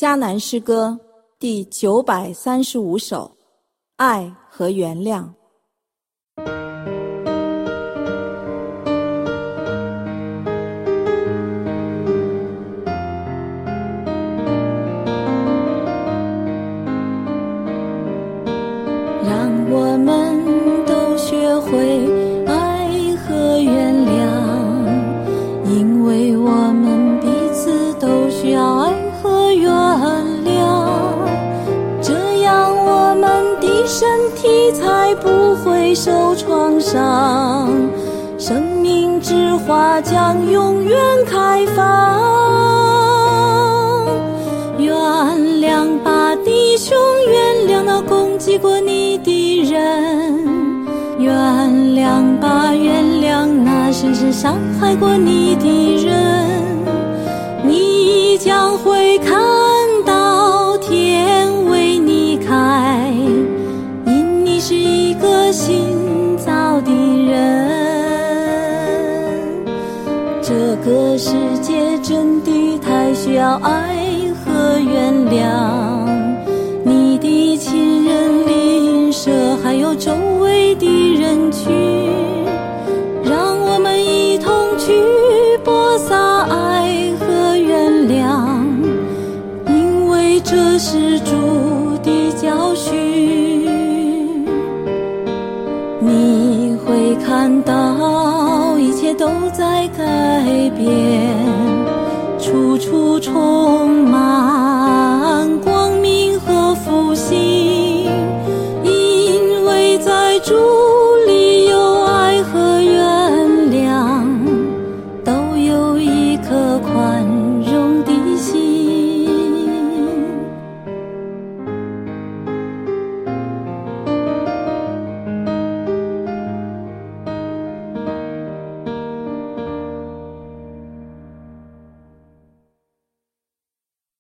迦南诗歌第935首，爱和原谅。让我们都学会爱和原谅，因为我们彼此都需要爱和原谅，这样我们的身体才不会受创伤，生命之花将永远开放。原谅吧，弟兄，原谅那攻击过你的人，原谅吧，原谅那深深伤害过你的人，你将会看到天为你开，因你是一个新造的人。这个世界真的太需要爱和原谅，你的亲人邻舍还有周围的人群，让我们一同去播撒爱和原谅，因为这是主的教训。你会看到一切都在改变，处处充满